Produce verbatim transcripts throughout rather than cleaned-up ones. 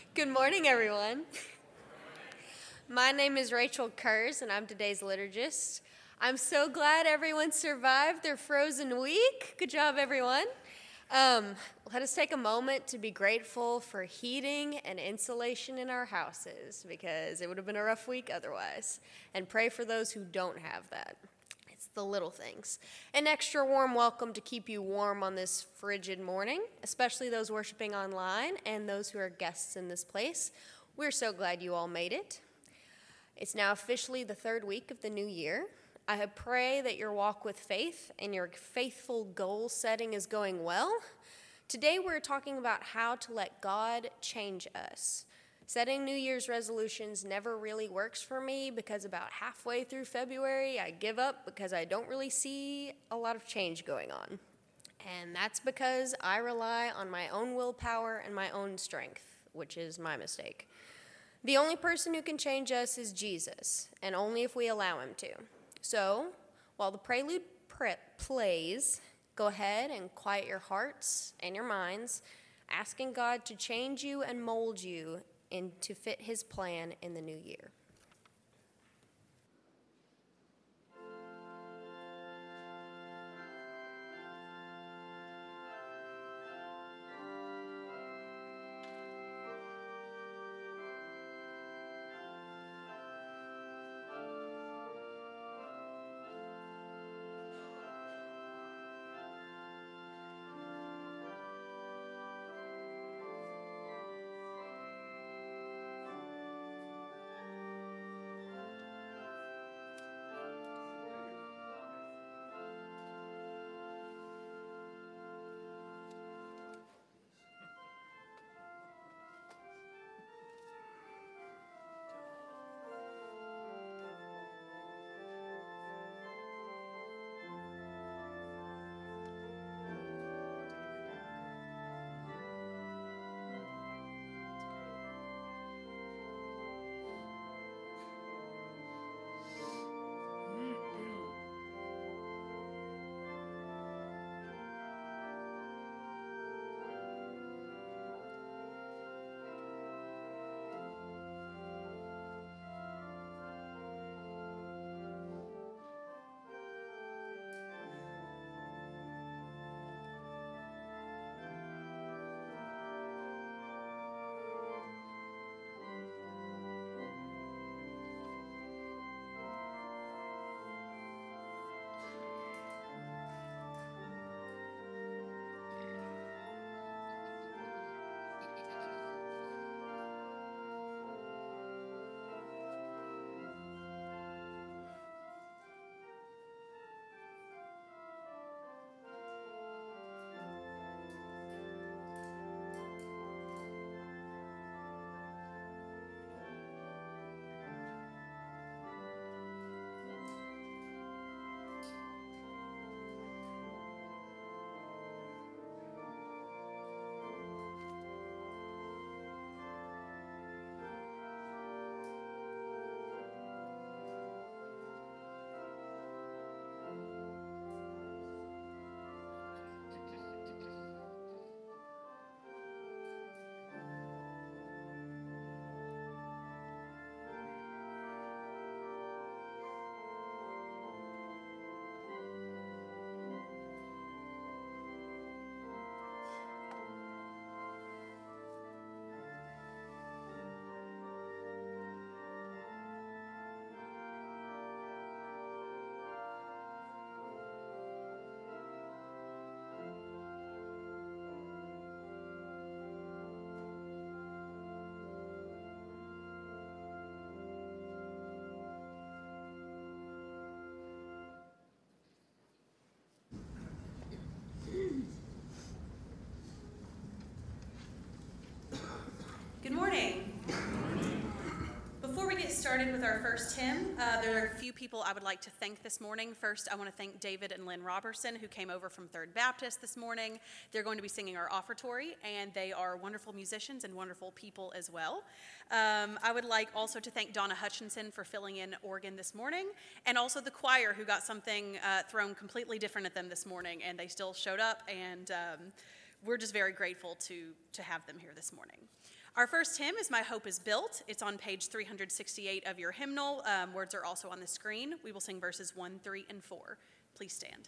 Good morning, everyone. My name is Rachel Kurz, and I'm today's liturgist. I'm so glad everyone survived their frozen week. Good job, everyone. Um, let us take a moment to be grateful for heating and insulation in our houses, because it would have been a rough week otherwise, and pray for those who don't have that. It's the little things. An extra warm welcome to keep you warm on this frigid morning, especially those worshiping online and those who are guests in this place. We're so glad you all made it. It's now officially the third week of the new year. I pray that your walk with faith and your faithful goal setting is going well. Today we're talking about how to let God change us. Setting New Year's resolutions never really works for me because about halfway through February I give up because I don't really see a lot of change going on. And that's because I rely on my own willpower and my own strength, which is my mistake. The only person who can change us is Jesus, and only if we allow him to. So, while the prelude pre- plays, go ahead and quiet your hearts and your minds, asking God to change you and mold you and to fit his plan in the new year. Good morning. Before we get started with our first hymn, uh, there are a few people I would like to thank this morning. First, I want to thank David and Lynn Robertson, who came over from Third Baptist this morning. They're going to be singing our offertory, and they are wonderful musicians and wonderful people as well. Um, I would like also to thank Donna Hutchinson for filling in organ this morning, and also the choir, who got something uh, thrown completely different at them this morning, and they still showed up, and um, we're just very grateful to, to have them here this morning. Our first hymn is My Hope is Built. It's on page three hundred sixty-eight of your hymnal. Um, words are also on the screen. We will sing verses one, three, and four. Please stand.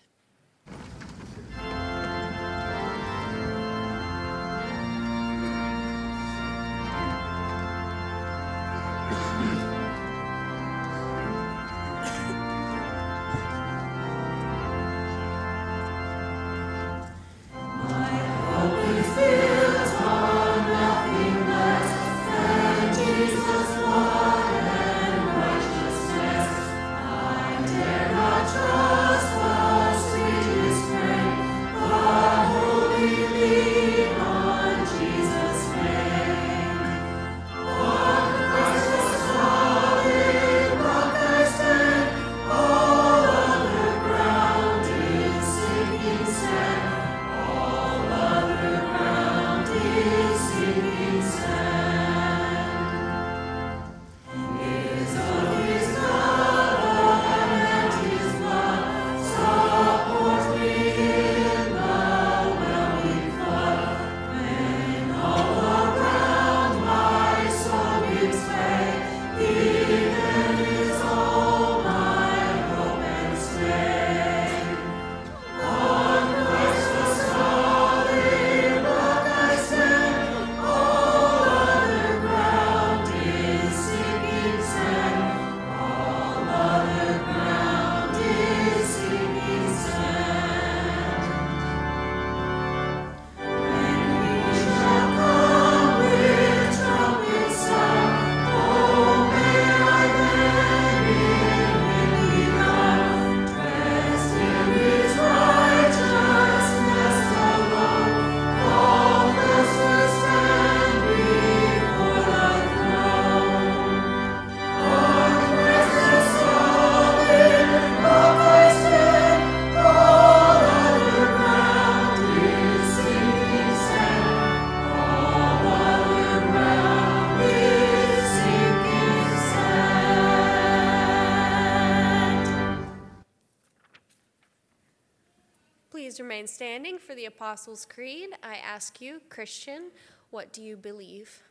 Please remain standing for the Apostles' Creed. I ask you, Christian, what do you believe?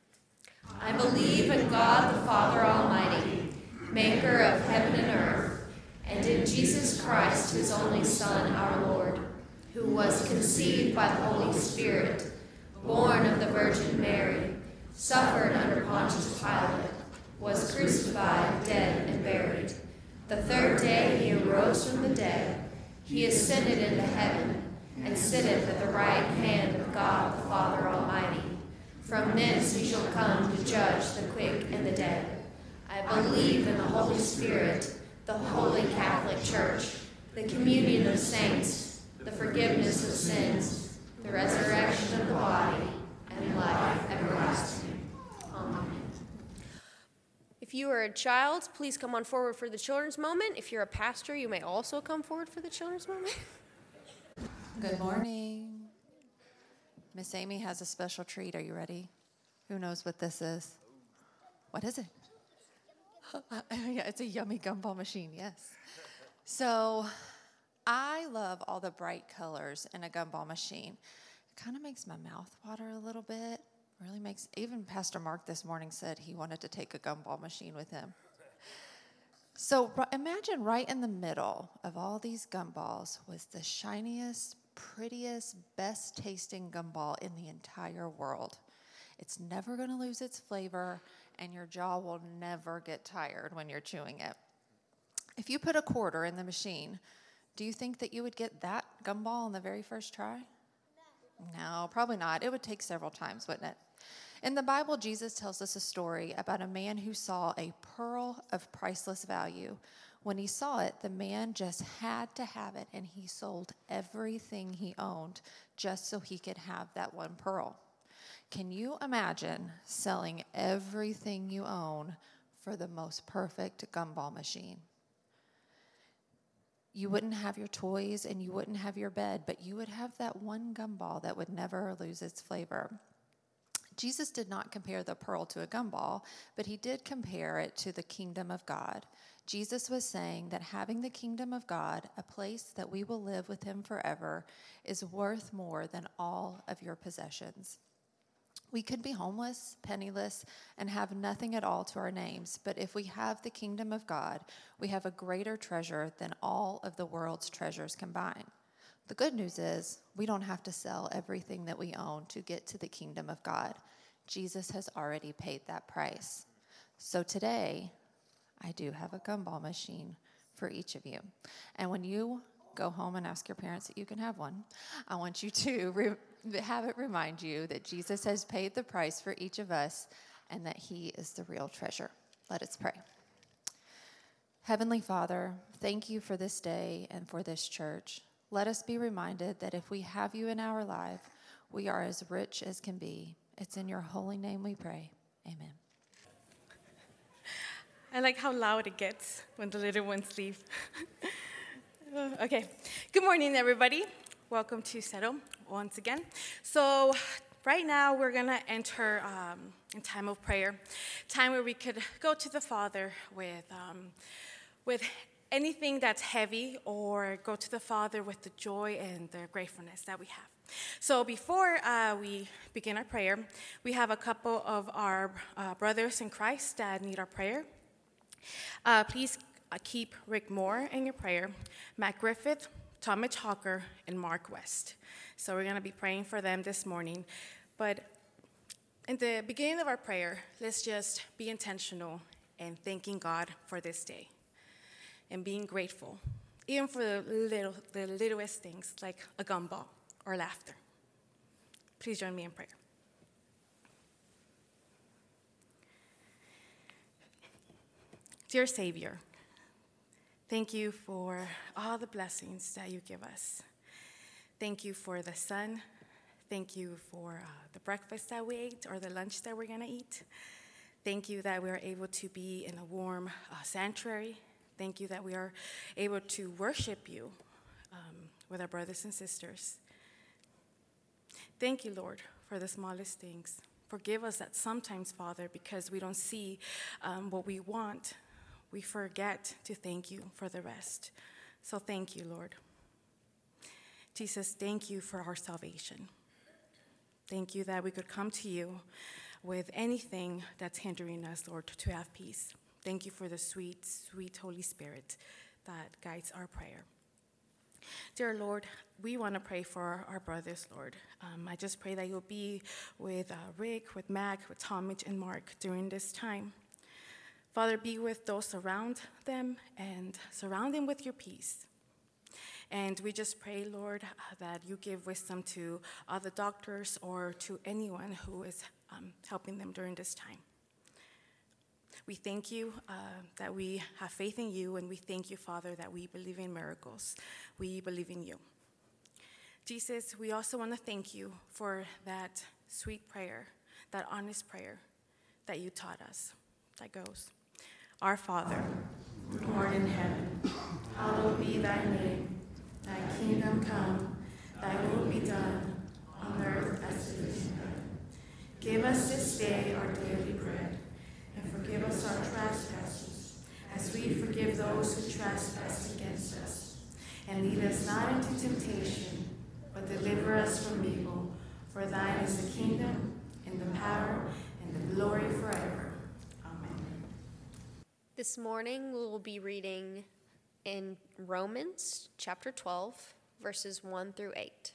I believe in God the Father Almighty, maker of heaven and earth, and in Jesus Christ, his only Son, our Lord, who was conceived by the Holy Spirit, born of the Virgin Mary, suffered under Pontius Pilate, was crucified, dead, and buried. The third day he arose from the dead. He ascended into heaven, and sitteth at the right hand of God the Father Almighty. From thence he shall come to judge the quick and the dead. I believe in the Holy Spirit, the holy Catholic Church, the communion of saints, the forgiveness of sins, the resurrection of the body, and life everlasting. Amen. If you are a child, please come on forward for the children's moment. If you're a pastor, you may also come forward for the children's moment. Good morning. Miss Amy has a special treat. Are you ready? Who knows what this is? What is it? Yeah, it's a yummy gumball machine, yes. So I love all the bright colors in a gumball machine. It kind of makes my mouth water a little bit. Really makes, even Pastor Mark this morning said he wanted to take a gumball machine with him. So imagine right in the middle of all these gumballs was the shiniest, prettiest, best tasting gumball in the entire world. It's never going to lose its flavor, and your jaw will never get tired when you're chewing it. If you put a quarter in the machine, do you think that you would get that gumball on the very first try? No, probably not. It would take several times, wouldn't it? In the Bible, Jesus tells us a story about a man who saw a pearl of priceless value. When he saw it, the man just had to have it, and he sold everything he owned just so he could have that one pearl. Can you imagine selling everything you own for the most perfect gumball machine? You wouldn't have your toys and you wouldn't have your bed, but you would have that one gumball that would never lose its flavor. Jesus did not compare the pearl to a gumball, but he did compare it to the kingdom of God. Jesus was saying that having the kingdom of God, a place that we will live with him forever, is worth more than all of your possessions. We could be homeless, penniless, and have nothing at all to our names, but if we have the kingdom of God, we have a greater treasure than all of the world's treasures combined. The good news is we don't have to sell everything that we own to get to the kingdom of God. Jesus has already paid that price. So today, I do have a gumball machine for each of you. And when you go home and ask your parents that you can have one, I want you to re- have it remind you that Jesus has paid the price for each of us and that he is the real treasure. Let us pray. Heavenly Father, thank you for this day and for this church. Let us be reminded that if we have you in our life, we are as rich as can be. It's in your holy name we pray. Amen. I like how loud it gets when the little ones leave. Okay. Good morning, everybody. Welcome to Settle once again. So right now we're going to enter um, in time of prayer, time where we could go to the Father with um, with anything that's heavy, or go to the Father with the joy and the gratefulness that we have. So before uh, we begin our prayer, we have a couple of our uh, brothers in Christ that need our prayer. Uh, please uh, keep Rick Moore in your prayer, Matt Griffith, Tom Hawker, and Mark West. So we're going to be praying for them this morning. But in the beginning of our prayer, let's just be intentional and thanking God for this day and being grateful, even for the little, the littlest things like a gumball or laughter. Please join me in prayer. Dear Savior, thank you for all the blessings that you give us. Thank you for the sun. Thank you for uh, the breakfast that we ate or the lunch that we're going to eat. Thank you that we are able to be in a warm uh, sanctuary. Thank you that we are able to worship you um, with our brothers and sisters. Thank you, Lord, for the smallest things. Forgive us that sometimes, Father, because we don't see um, what we want, we forget to thank you for the rest. So thank you, Lord. Jesus, thank you for our salvation. Thank you that we could come to you with anything that's hindering us, Lord, to have peace. Thank you for the sweet, sweet Holy Spirit that guides our prayer. Dear Lord, we want to pray for our brothers, Lord. Um, I just pray that you'll be with uh, Rick, with Mac, with Talmadge, and Mark during this time. Father, be with those around them and surround them with your peace. And we just pray, Lord, that you give wisdom to other doctors or to anyone who is um, helping them during this time. We thank you uh, that we have faith in you, and we thank you, Father, that we believe in miracles. We believe in you. Jesus, we also want to thank you for that sweet prayer, that honest prayer that you taught us. That goes, Our Father, who art in heaven, hallowed be thy name. Thy kingdom come, thy will be done, on earth as it is in heaven. Give us this day our daily bread, and forgive us our trespasses, as we forgive those who trespass against us. And lead us not into temptation, but deliver us from evil. For thine is the kingdom, and the power, and the glory forever. Amen. This morning we will be reading in Romans chapter twelve, verses one through eight.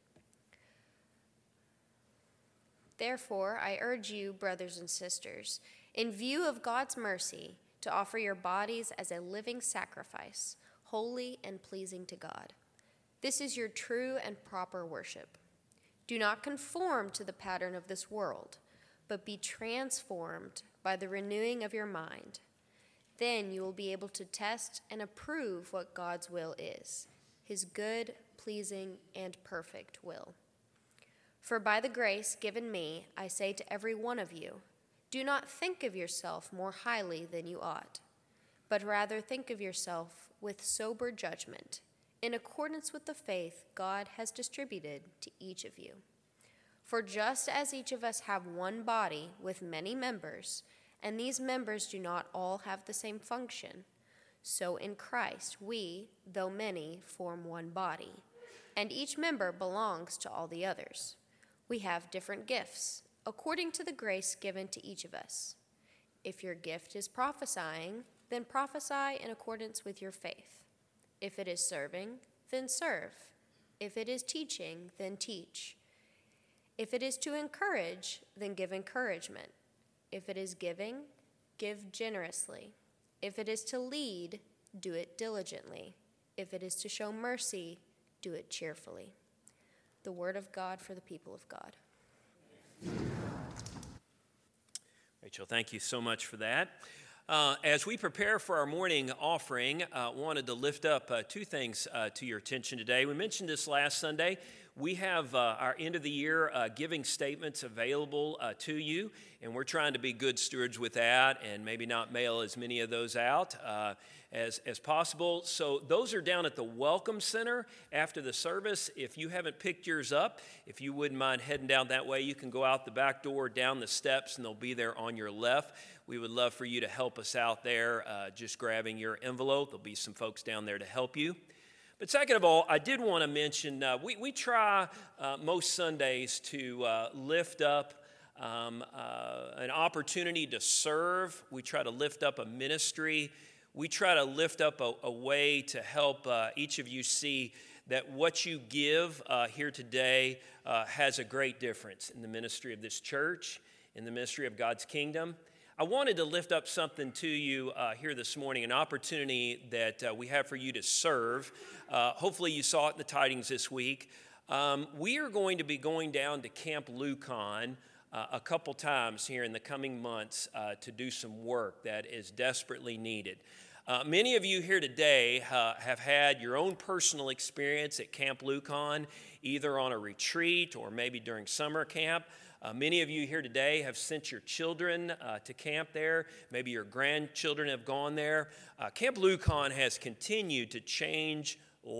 Therefore, I urge you, brothers and sisters, in view of God's mercy, to offer your bodies as a living sacrifice, holy and pleasing to God. This is your true and proper worship. Do not conform to the pattern of this world, but be transformed by the renewing of your mind. Then you will be able to test and approve what God's will is, his good, pleasing, and perfect will. For by the grace given me, I say to every one of you, do not think of yourself more highly than you ought, but rather think of yourself with sober judgment, in accordance with the faith God has distributed to each of you. For just as each of us have one body with many members, and these members do not all have the same function, so in Christ we, though many, form one body, and each member belongs to all the others. We have different gifts, according to the grace given to each of us. If your gift is prophesying, then prophesy in accordance with your faith. If it is serving, then serve. If it is teaching, then teach. If it is to encourage, then give encouragement. If it is giving, give generously. If it is to lead, do it diligently. If it is to show mercy, do it cheerfully. The word of God for the people of God. Rachel, thank you so much for that. Uh, as we prepare for our morning offering, I uh, wanted to lift up uh, two things uh, to your attention today. We mentioned this last Sunday. We have uh, our end of the year uh, giving statements available uh, to you, and we're trying to be good stewards with that and maybe not mail as many of those out uh, as, as possible. So those are down at the Welcome Center after the service. If you haven't picked yours up, if you wouldn't mind heading down that way, you can go out the back door, down the steps, and they'll be there on your left. We would love for you to help us out there, uh, just grabbing your envelope. There'll be some folks down there to help you. But second of all, I did want to mention, uh, we, we try uh, most Sundays to uh, lift up um, uh, an opportunity to serve. We try to lift up a ministry. We try to lift up a, a way to help uh, each of you see that what you give uh, here today uh, has a great difference in the ministry of this church, in the ministry of God's kingdom. I wanted to lift up something to you uh, here this morning, an opportunity that uh, we have for you to serve. Uh, hopefully you saw it in the tidings this week. Um, we are going to be going down to Camp Lucon uh, a couple times here in the coming months uh, to do some work that is desperately needed. Uh, many of you here today uh, have had your own personal experience at Camp Lucon, either on a retreat or maybe during summer camp. Uh, many of you here today have sent your children uh, to camp there. Maybe your grandchildren have gone there. Uh, Camp Lucon has continued to change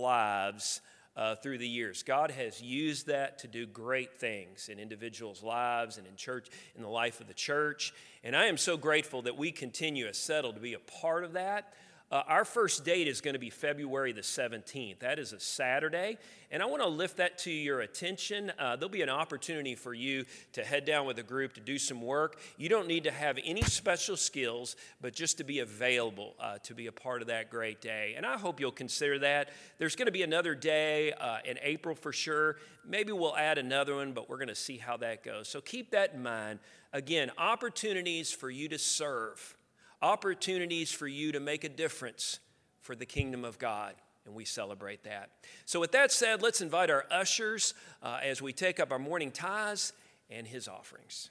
lives uh, through the years. God has used that to do great things in individuals' lives and in church, in the life of the church. And I am so grateful that we continue as Settle to be a part of that. Uh, our first date is going to be February the seventeenth. That is a Saturday, and I want to lift that to your attention. Uh, there'll be an opportunity for you to head down with a group to do some work. You don't need to have any special skills, but just to be available uh, to be a part of that great day. And I hope you'll consider that. There's going to be another day uh, in April for sure. Maybe we'll add another one, but we're going to see how that goes. So keep that in mind. Again, opportunities for you to serve. Opportunities for you to make a difference for the kingdom of God, and we celebrate that. So with that said, let's invite our ushers uh, as we take up our morning tithes and his offerings.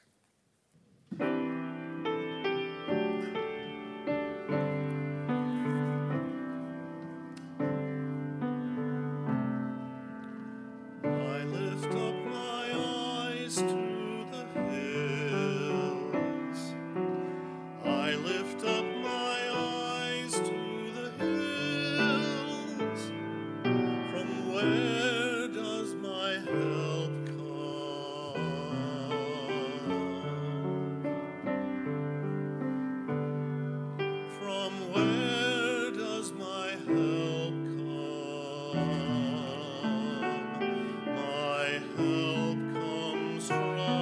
I lift up my eyes to the hills. I lift up my eyes to the hills. From where does my help come? From where does my help come? My help comes from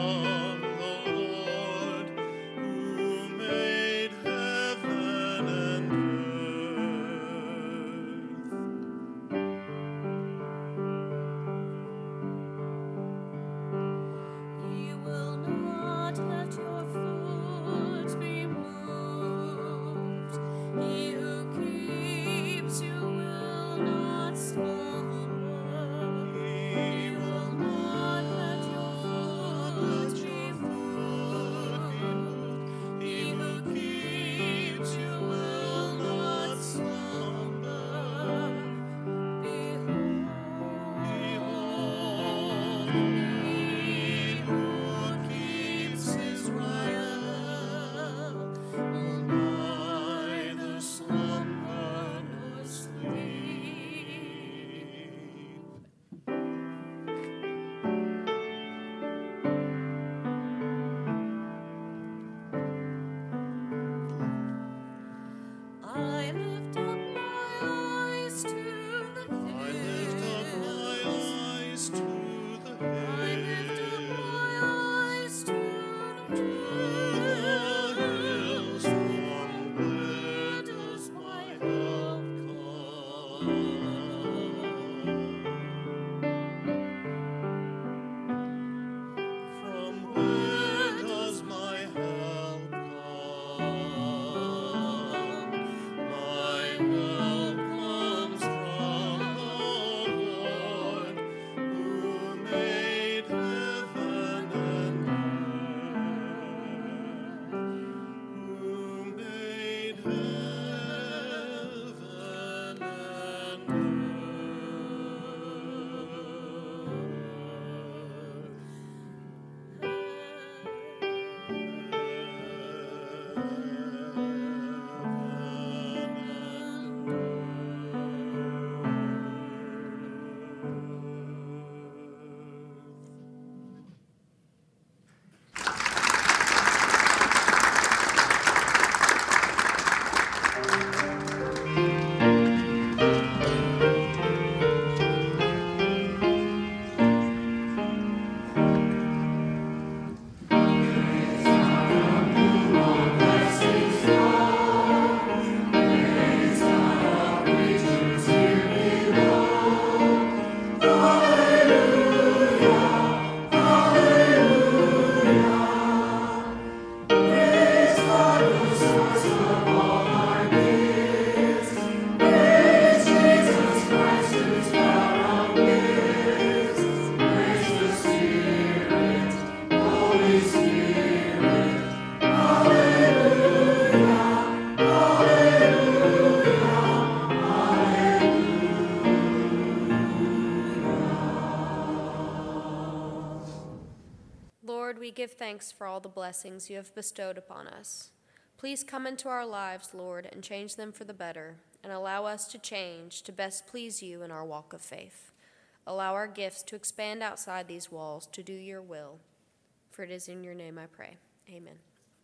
give thanks for all the blessings you have bestowed upon us. Please come into our lives, Lord, and change them for the better, and allow us to change to best please you in our walk of faith. Allow our gifts to expand outside these walls to do your will. For it is in your name I pray. Amen.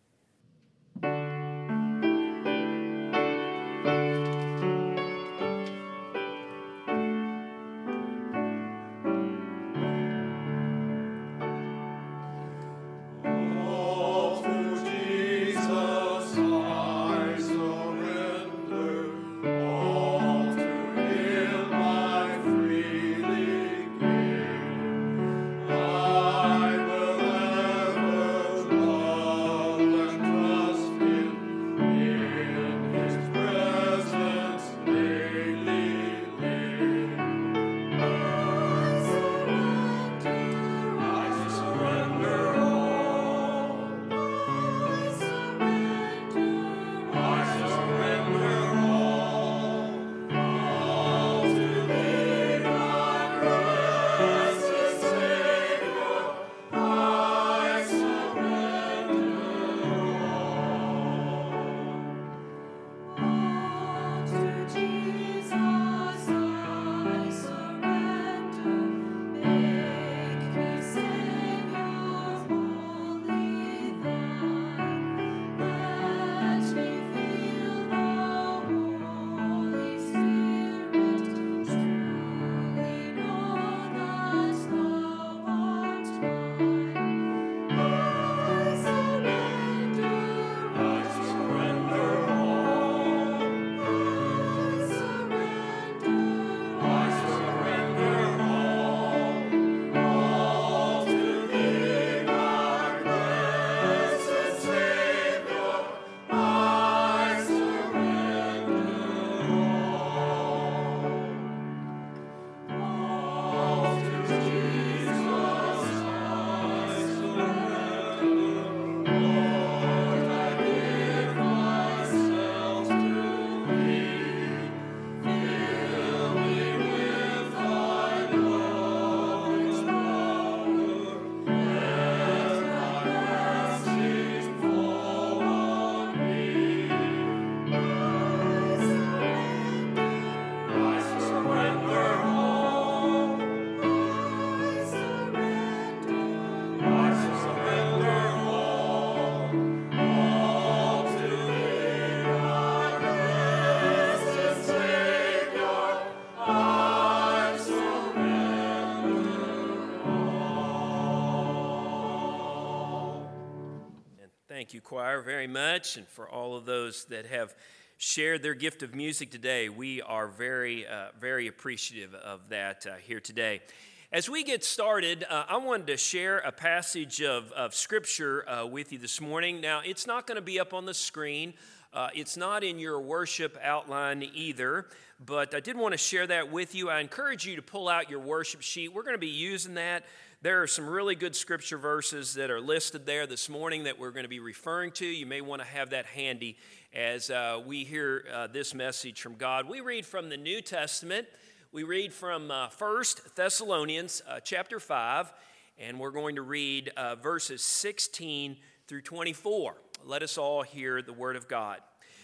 Thank you, choir, very much. And for all of those that have shared their gift of music today, we are very, uh, very appreciative of that uh, here today. As we get started, uh, I wanted to share a passage of, of Scripture uh, with you this morning. Now, it's not going to be up on the screen. Uh, it's not in your worship outline either, but I did want to share that with you. I encourage you to pull out your worship sheet. We're going to be using that. There are some really good scripture verses that are listed there this morning that we're going to be referring to. You may want to have that handy as uh, we hear uh, this message from God. We read from the New Testament. We read from uh, First Thessalonians uh, chapter five, and we're going to read uh, verses sixteen through twenty-four. Let us all hear the word of God.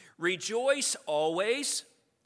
Rejoice always,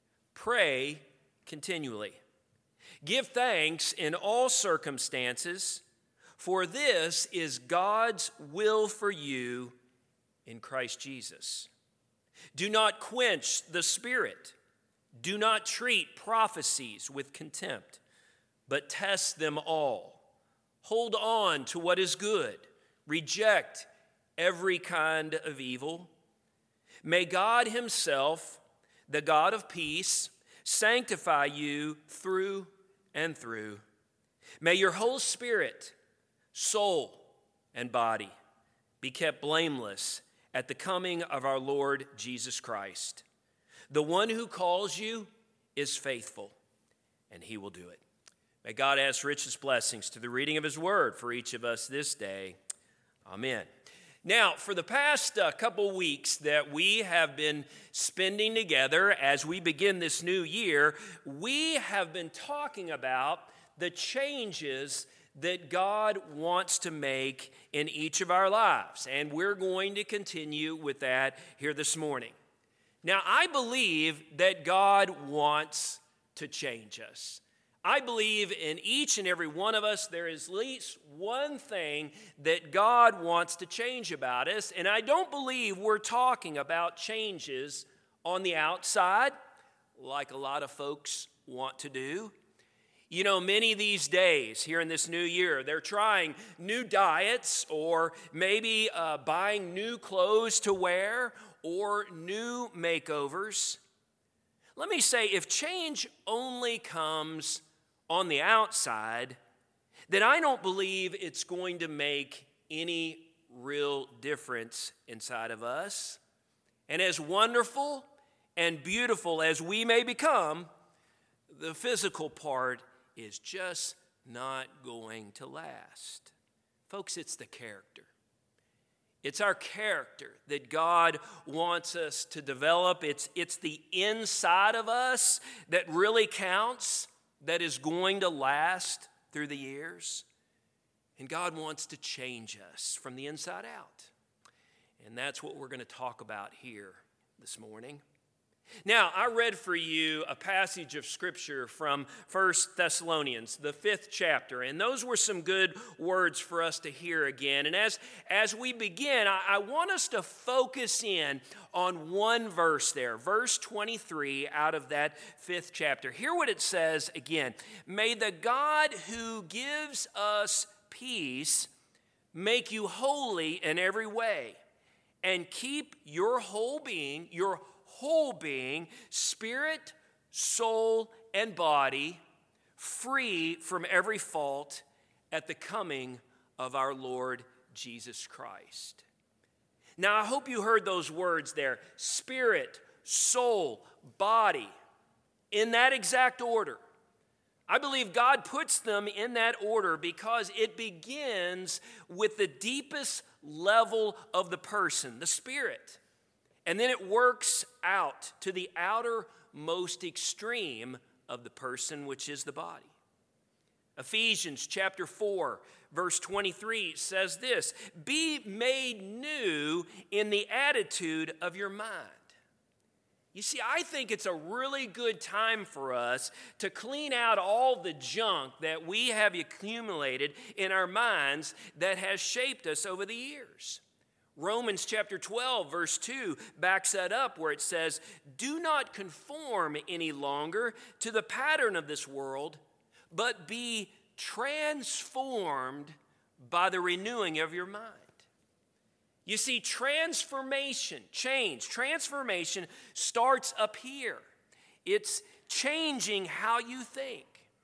pray continually. Give thanks in all circumstances, for this is God's will for you in Christ Jesus. Do not quench the Spirit. Do not treat prophecies with contempt, but test them all. Hold on to what is good. Reject every kind of evil. May God himself, the God of peace, sanctify you through and through. May your whole spirit, soul, and body be kept blameless at the coming of our Lord Jesus Christ. The one who calls you is faithful, and he will do it. May God add richest blessings to the reading of his word for each of us this day. Amen. Now, for the past uh, couple weeks that we have been spending together as we begin this new year, we have been talking about the changes that God wants to make in each of our lives. And we're going to continue with that here this morning. Now, I believe that God wants to change us. I believe in each and every one of us, there is at least one thing that God wants to change about us. And I don't believe we're talking about changes on the outside, like a lot of folks want to do. You know, many of these days here in this new year, they're trying new diets or maybe uh, buying new clothes to wear or new makeovers. Let me say, if change only comes on the outside, then I don't believe it's going to make any real difference inside of us. And as wonderful and beautiful as we may become, the physical part is just not going to last. Folks, it's the character. It's our character that God wants us to develop. It's, it's the inside of us that really counts, that is going to last through the years. And God wants to change us from the inside out. And that's what we're going to talk about here this morning. Now, I read for you a passage of Scripture from First Thessalonians, the fifth chapter, and those were some good words for us to hear again. And as, as we begin, I, I want us to focus in on one verse there, verse twenty-three out of that fifth chapter. Hear what it says again. May the God who gives us peace make you holy in every way, and keep your whole being, your whole being, spirit, soul, and body, free from every fault at the coming of our Lord Jesus Christ. Now, I hope you heard those words there, spirit, soul, body, in that exact order. I believe God puts them in that order because it begins with the deepest level of the person, the spirit. And then it works out to the outermost extreme of the person, which is the body. Ephesians chapter four, verse twenty-three says this, be made new in the attitude of your mind. You see, I think it's a really good time for us to clean out all the junk that we have accumulated in our minds that has shaped us over the years. Romans chapter twelve, verse two backs that up where it says, do not conform any longer to the pattern of this world, but be transformed by the renewing of your mind. You see, transformation, change, transformation starts up here. It's changing how you think.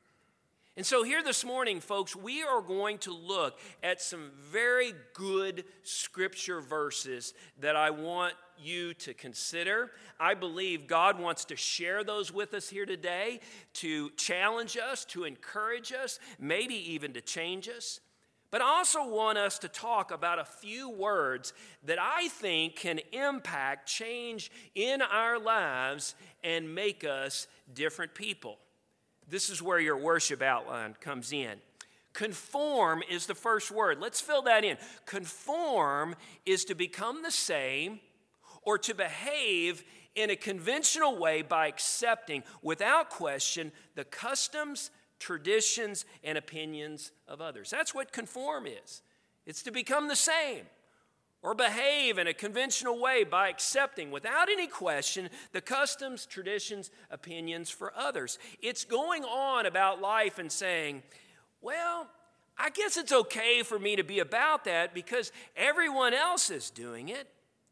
And so here this morning, folks, we are going to look at some very good scripture verses that I want you to consider. I believe God wants to share those with us here today to challenge us, to encourage us, maybe even to change us. But I also want us to talk about a few words that I think can impact change in our lives and make us different people. This is where your worship outline comes in. Conform is the first word. Let's fill that in. Conform is to become the same or to behave in a conventional way by accepting, without question, the customs, traditions, and opinions of others. That's what conform is. It's to become the same or behave in a conventional way by accepting, without any question, the customs, traditions, opinions for others. It's going on about life and saying, well, I guess it's okay for me to be about that because everyone else is doing it.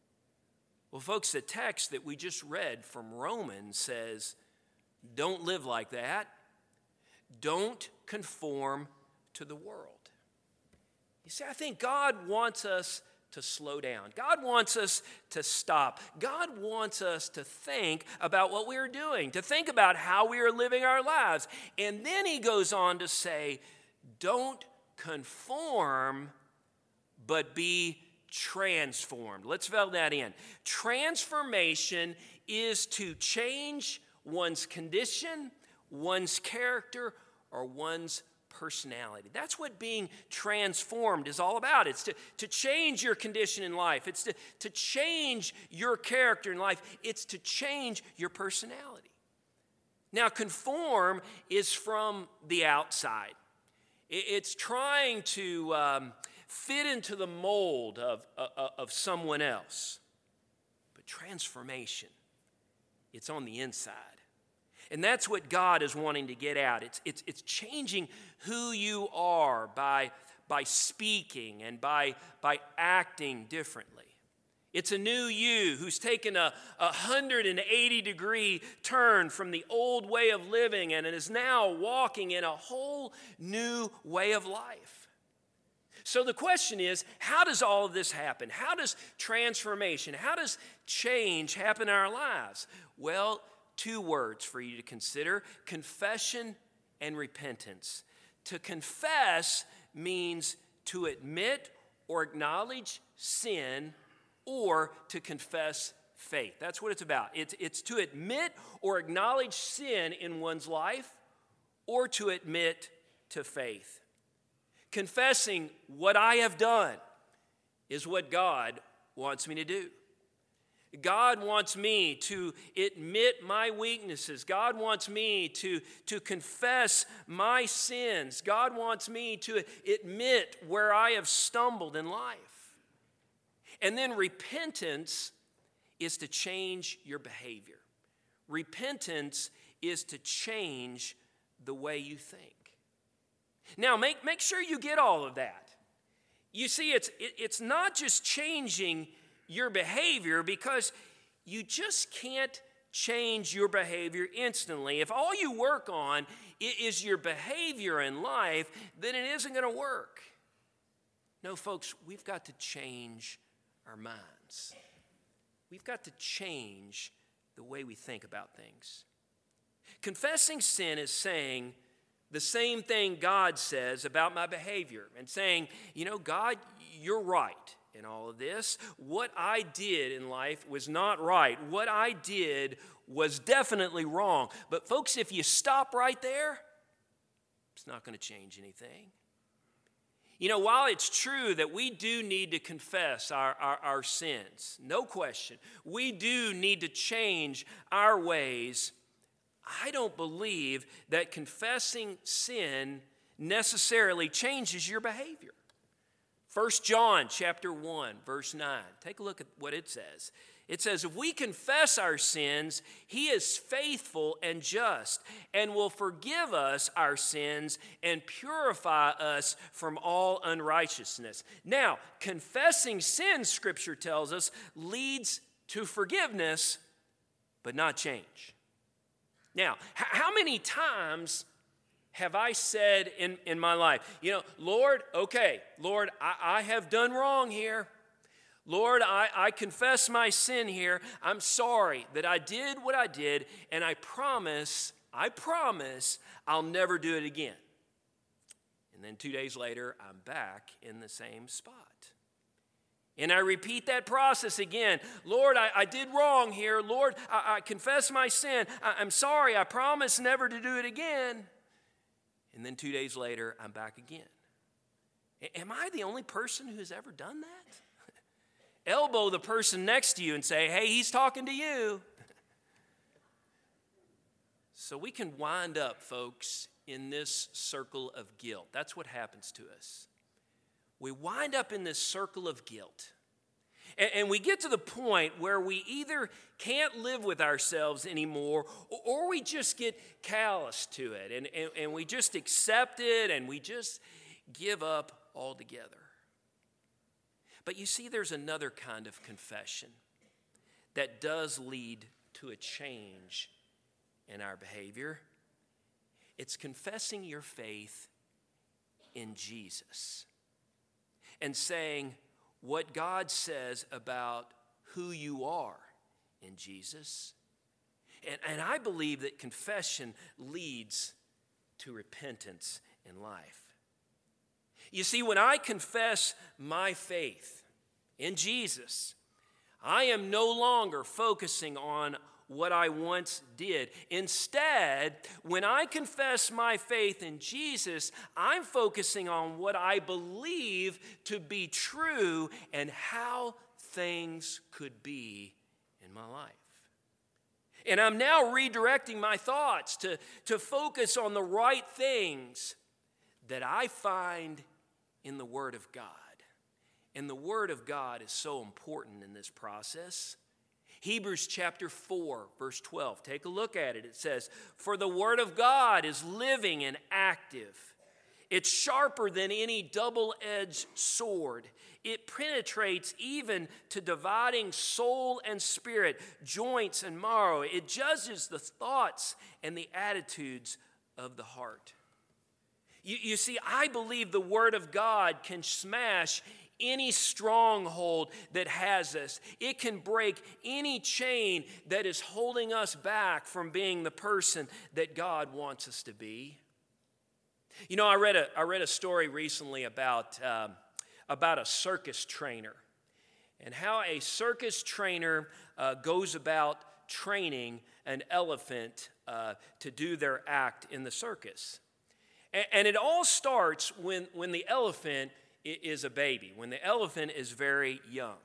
Well, folks, the text that we just read from Romans says, don't live like that. Don't conform to the world. You see, I think God wants us to slow down. God wants us to stop. God wants us to think about what we are doing, to think about how we are living our lives. And then he goes on to say, don't conform, but be transformed. Let's fill that in. Transformation is to change one's condition, one's character, or one's personality. That's what being transformed is all about. It's to, to change your condition in life. It's to, to change your character in life. It's to change your personality. Now, conform is from the outside. It's trying to um, fit into the mold of, of, of someone else. But transformation, it's on the inside. And that's what God is wanting to get at. It's, it's, it's changing who you are by, by speaking and by, by acting differently. It's a new you who's taken a, a one hundred eighty degree turn from the old way of living and is now walking in a whole new way of life. So the question is, how does all of this happen? How does transformation, how does change happen in our lives? Well, two words for you to consider: confession and repentance. To confess means to admit or acknowledge sin, or to confess faith. That's what it's about. It's, it's to admit or acknowledge sin in one's life, or to admit to faith. Confessing what I have done is what God wants me to do. God wants me to admit my weaknesses. God wants me to, to confess my sins. God wants me to admit where I have stumbled in life. And then repentance is to change your behavior. Repentance is to change the way you think. Now, make, make sure you get all of that. You see, it's, it, it's not just changing your behavior, because you just can't change your behavior instantly. If all you work on is your behavior in life, then it isn't going to work. No, folks, we've got to change our minds. We've got to change the way we think about things. Confessing sin is saying the same thing God says about my behavior and saying, you know, God, you're right in all of this. What I did in life was not right. What I did was definitely wrong. But folks, if you stop right there, it's not going to change anything. You know, while it's true that we do need to confess our, our, our sins, no question, we do need to change our ways, I don't believe that confessing sin necessarily changes your behavior. First John chapter one, verse nine. Take a look at what it says. It says, if we confess our sins, he is faithful and just and will forgive us our sins and purify us from all unrighteousness. Now, confessing sin, Scripture tells us, leads to forgiveness, but not change. Now, h- how many times have I said in, in my life, you know, Lord, okay, Lord, I, I have done wrong here. Lord, I, I confess my sin here. I'm sorry that I did what I did, and I promise, I promise I'll never do it again. And then two days later, I'm back in the same spot. And I repeat that process again. Lord, I, I did wrong here. Lord, I, I confess my sin. I, I'm sorry. I promise never to do it again. And then two days later, I'm back again. Am I the only person who has ever done that? Elbow the person next to you and say, hey, he's talking to you. So we can wind up, folks, in this circle of guilt. That's what happens to us. We wind up in this circle of guilt. And, and we get to the point where we either can't live with ourselves anymore, or, or we just get callous to it. And, and, and we just accept it, and we just give up altogether. But you see, there's another kind of confession that does lead to a change in our behavior. It's confessing your faith in Jesus and saying what God says about who you are in Jesus. And, and I believe that confession leads to repentance in life. You see, when I confess my faith in Jesus, I am no longer focusing on what I once did. Instead, when I confess my faith in Jesus, I'm focusing on what I believe to be true and how things could be in my life. And I'm now redirecting my thoughts to, to focus on the right things that I find in the Word of God. And the Word of God is so important in this process. Hebrews chapter four, verse twelve. Take a look at it. It says, "For the Word of God is living and active. It's sharper than any double-edged sword. It penetrates even to dividing soul and spirit, joints and marrow. It judges the thoughts and the attitudes of the heart." You, you see, I believe the Word of God can smash any stronghold that has us. It can break any chain that is holding us back from being the person that God wants us to be. You know, I read a, I read a story recently about, um, about a circus trainer and how a circus trainer uh, goes about training an elephant uh, to do their act in the circus. And, and it all starts when, when the elephant is a baby, when the elephant is very young.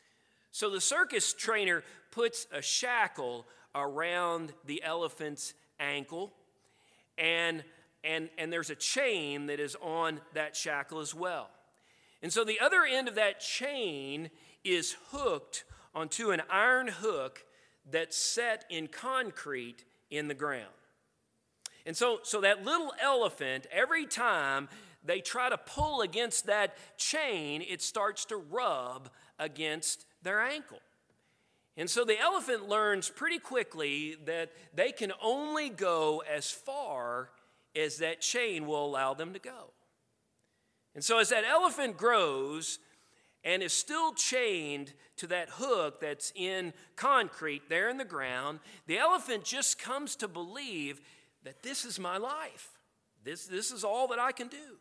So the circus trainer puts a shackle around the elephant's ankle, and, and, and there's a chain that is on that shackle as well. And so the other end of that chain is hooked onto an iron hook that's set in concrete in the ground. And so, so that little elephant, every time they try to pull against that chain, it starts to rub against their ankle. And so the elephant learns pretty quickly that they can only go as far as that chain will allow them to go. And so as that elephant grows and is still chained to that hook that's in concrete there in the ground, the elephant just comes to believe that this is my life. This, this is all that I can do.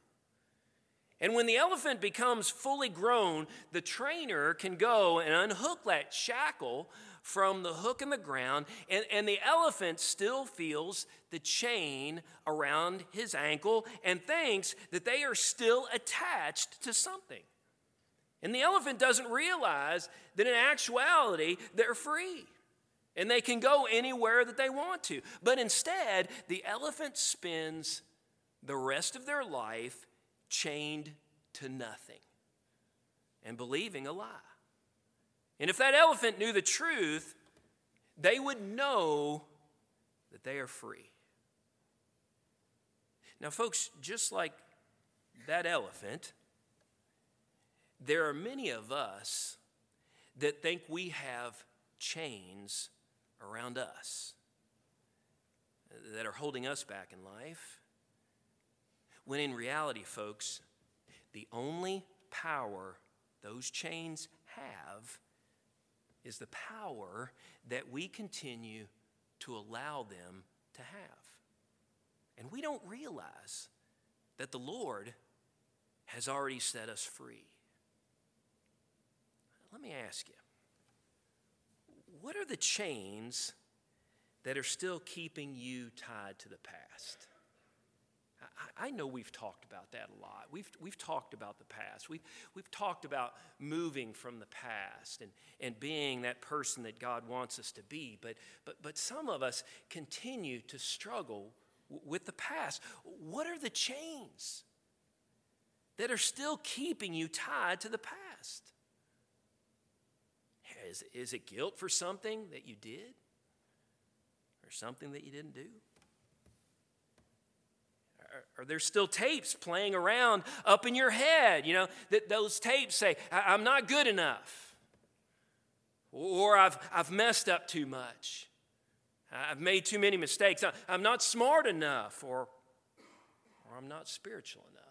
And when the elephant becomes fully grown, the trainer can go and unhook that shackle from the hook in the ground, and, and the elephant still feels the chain around his ankle and thinks that they are still attached to something. And the elephant doesn't realize that in actuality, they're free. And they can go anywhere that they want to. But instead, the elephant spends the rest of their life chained to nothing and believing a lie. And if that elephant knew the truth, they would know that they are free. Now, folks, just like that elephant, there are many of us that think we have chains around us that are holding us back in life. When in reality, folks, the only power those chains have is the power that we continue to allow them to have. And we don't realize that the Lord has already set us free. Let me ask you, what are the chains that are still keeping you tied to the past? I know we've talked about that a lot. We've, we've talked about the past. We've, we've talked about moving from the past and, and being that person that God wants us to be. But, but, but some of us continue to struggle w- with the past. What are the chains that are still keeping you tied to the past? Is, is it guilt for something that you did or something that you didn't do? Are there still tapes playing around up in your head? You know, that those tapes say, I'm not good enough. Or I've, I've messed up too much. I've made too many mistakes. I'm not smart enough. Or, or I'm not spiritual enough.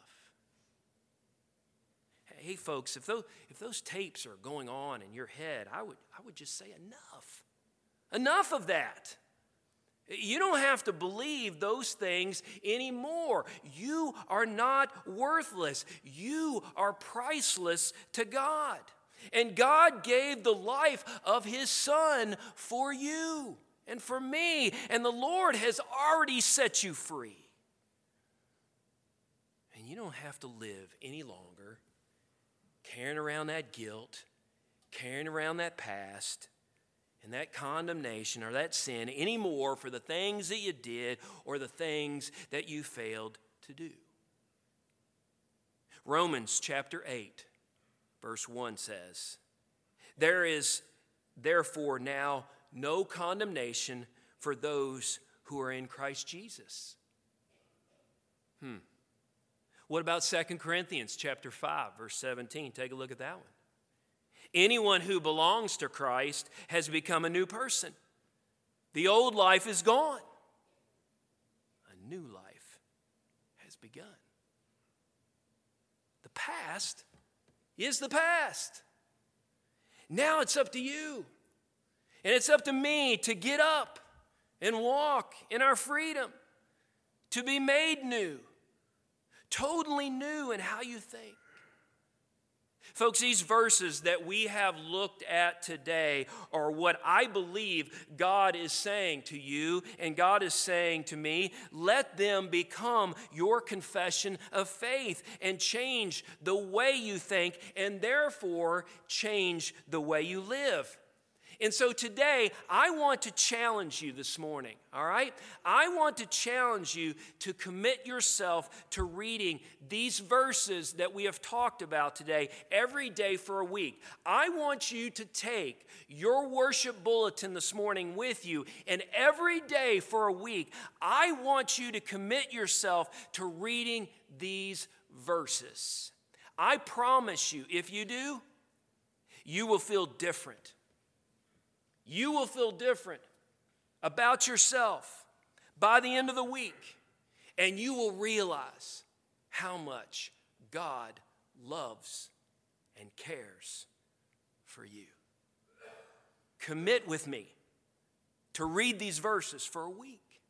Hey, folks, if those, if those tapes are going on in your head, I would, I would just say enough. Enough of that. You don't have to believe those things anymore. You are not worthless. You are priceless to God. And God gave the life of His Son for you. and for me. And the Lord has already set you free. And you don't have to live any longer carrying around that guilt, carrying around that past, and that condemnation or that sin anymore for the things that you did or the things that you failed to do. Romans chapter eight, verse one says, "There is therefore now no condemnation for those who are in Christ Jesus." Hmm. What about Second Corinthians chapter five, verse seventeen? Take a look at that one. Anyone who belongs to Christ has become a new person. The old life is gone. A new life has begun. The past is the past. Now it's up to you. And it's up to me to get up and walk in our freedom, to be made new, totally new in how you think. Folks, these verses that we have looked at today are what I believe God is saying to you and God is saying to me. Let them become your confession of faith and change the way you think and therefore change the way you live. And so today, I want to challenge you this morning, all right? I want to challenge you to commit yourself to reading these verses that we have talked about today every day for a week. I want you to take your worship bulletin this morning with you, and every day for a week, I want you to commit yourself to reading these verses. I promise you, if you do, you will feel different. You will feel different about yourself by the end of the week, and you will realize how much God loves and cares for you. Commit with me to read these verses for a week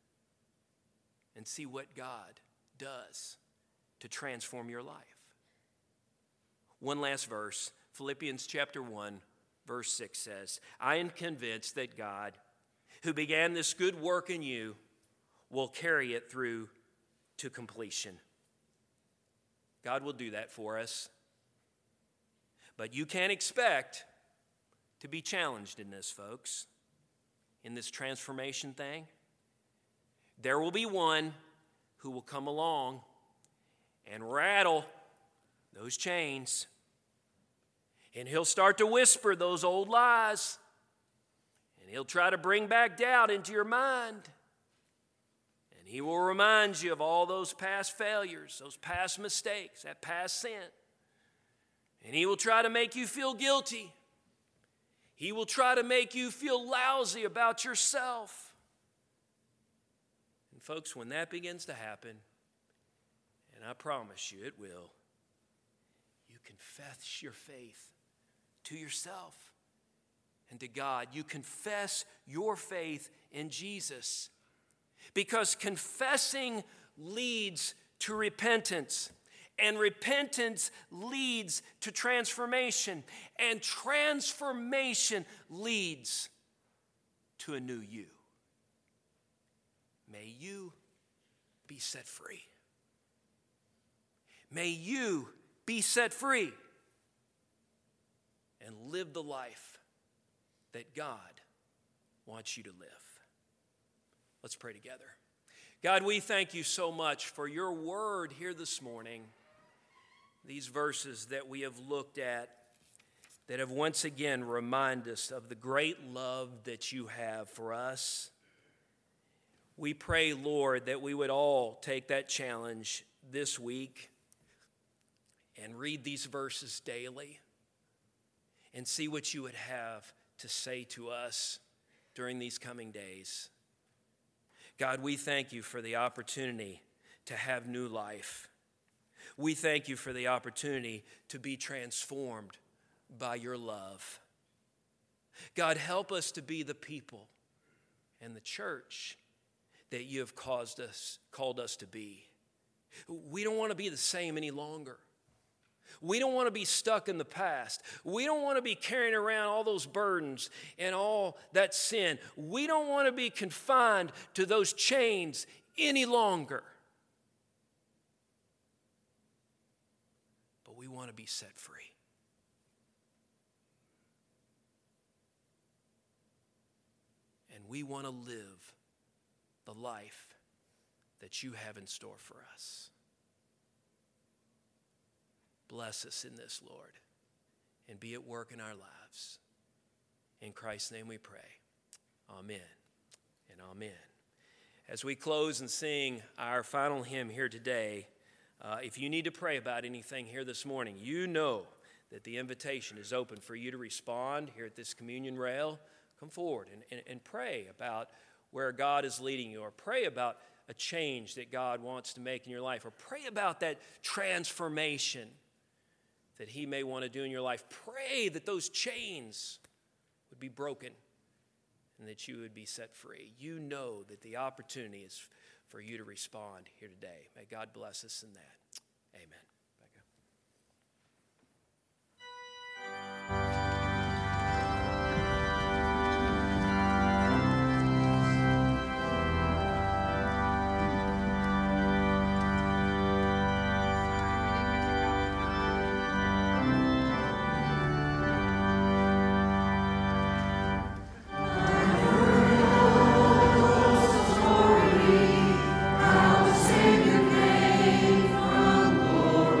and see what God does to transform your life. One last verse, Philippians chapter one. Verse six says, "I am convinced that God, who began this good work in you, will carry it through to completion." God will do that for us. But you can't expect to be challenged in this, folks, in this transformation thing. There will be one who will come along and rattle those chains. And he'll start to whisper those old lies. And he'll try to bring back doubt into your mind. And he will remind you of all those past failures, those past mistakes, that past sin. And he will try to make you feel guilty. He will try to make you feel lousy about yourself. And folks, when that begins to happen, and I promise you it will, you confess your faith to yourself and to God. You confess your faith in Jesus. Because confessing leads to repentance. And repentance leads to transformation. And transformation leads to a new you. May you be set free. May you be set free. And live the life that God wants you to live. Let's pray together. God, we thank you so much for your word here this morning. These verses that we have looked at that have once again reminded us of the great love that you have for us. We pray, Lord, that we would all take that challenge this week and read these verses daily. And see what you would have to say to us during these coming days. God, we thank you for the opportunity to have new life. We thank you for the opportunity to be transformed by your love. God, help us to be the people and the church that you have caused us, called us to be. We don't want to be the same any longer. We don't want to be stuck in the past. We don't want to be carrying around all those burdens and all that sin. We don't want to be confined to those chains any longer. But we want to be set free. And we want to live the life that you have in store for us. Bless us in this, Lord, and be at work in our lives. In Christ's name we pray. Amen and amen. As we close and sing our final hymn here today, uh, if you need to pray about anything here this morning, you know that the invitation is open for you to respond here at this communion rail. Come forward and, and, and pray about where God is leading you, or pray about a change that God wants to make in your life, or pray about that transformation that he may want to do in your life. Pray that those chains would be broken and that you would be set free. You know that the opportunity is for you to respond here today. May God bless us in that. Amen. Savior came from glory.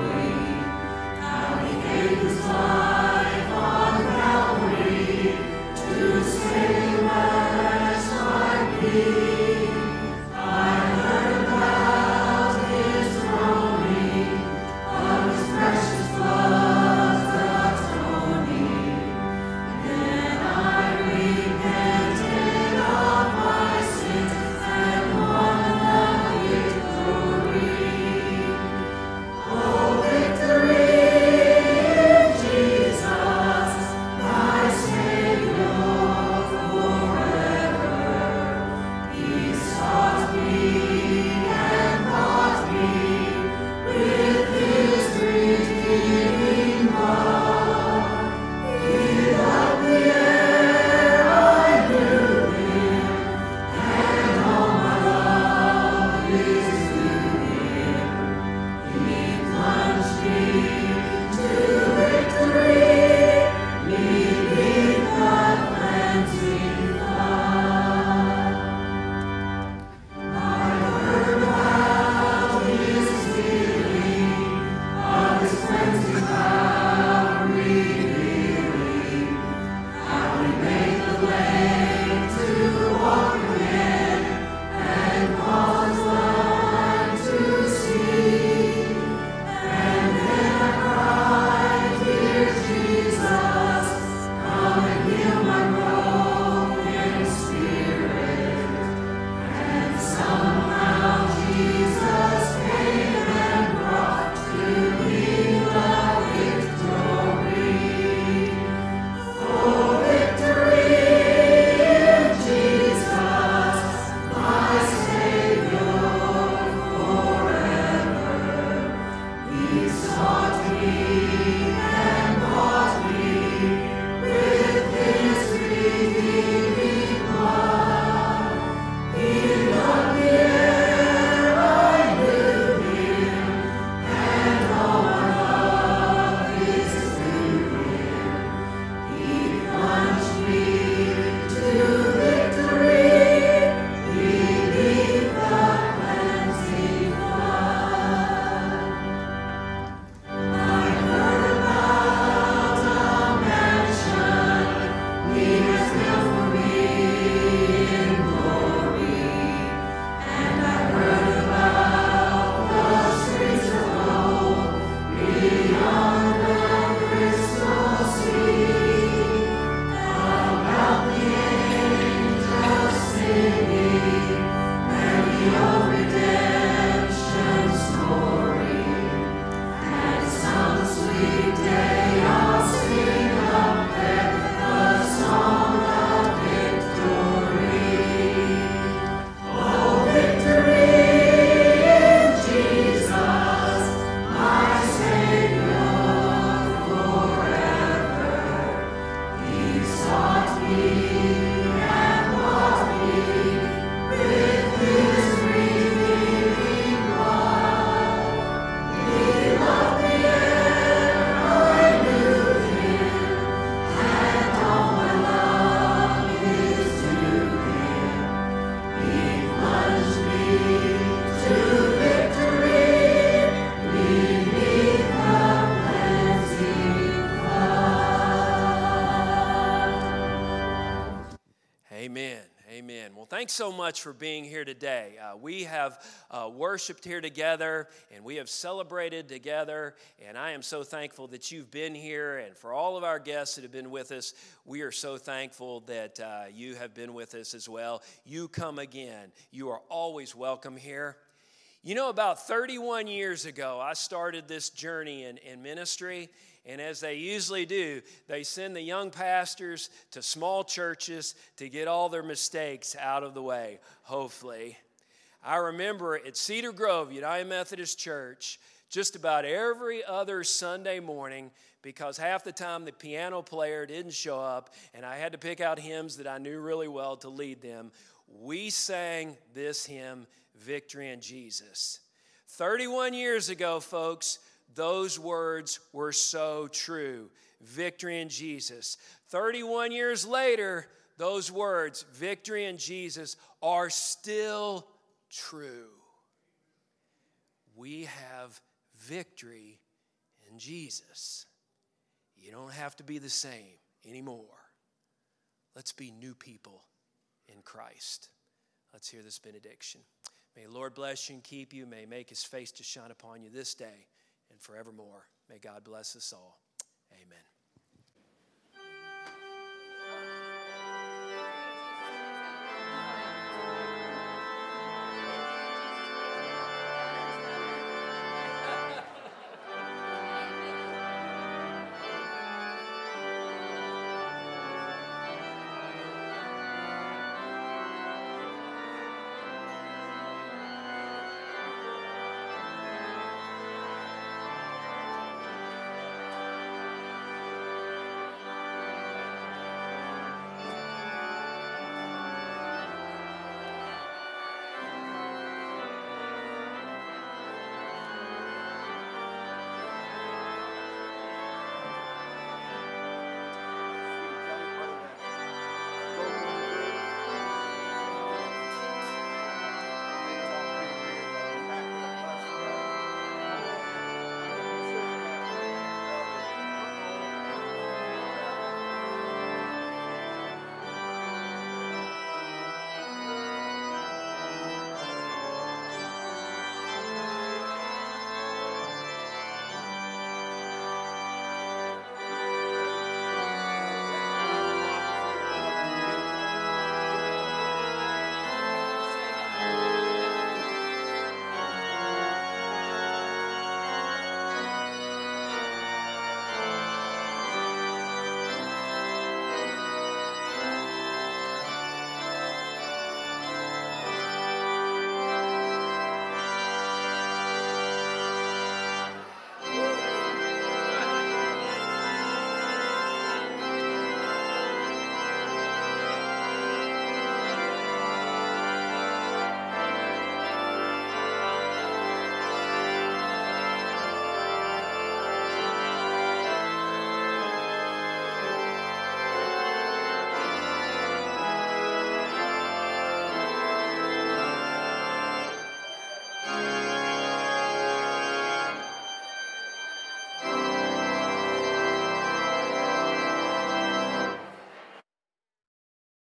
Amen. Amen. Well, thanks so much for being here today. Uh, we have uh, worshiped here together, and we have celebrated together, and I am so thankful that you've been here, and for all of our guests that have been with us, we are so thankful that uh, you have been with us as well. You come again. You are always welcome here. You know, about thirty-one years ago, I started this journey in, in ministry, and as they usually do, they send the young pastors to small churches to get all their mistakes out of the way, hopefully. I remember at Cedar Grove United Methodist Church, just about every other Sunday morning, because half the time the piano player didn't show up, and I had to pick out hymns that I knew really well to lead them, we sang this hymn, Victory in Jesus. thirty-one years ago, folks, those words were so true. Victory in Jesus. thirty-one years later, those words, victory in Jesus, are still true. We have victory in Jesus. You don't have to be the same anymore. Let's be new people in Christ. Let's hear this benediction. May the Lord bless you and keep you. May he make his face to shine upon you this day and forevermore. May God bless us all. Amen.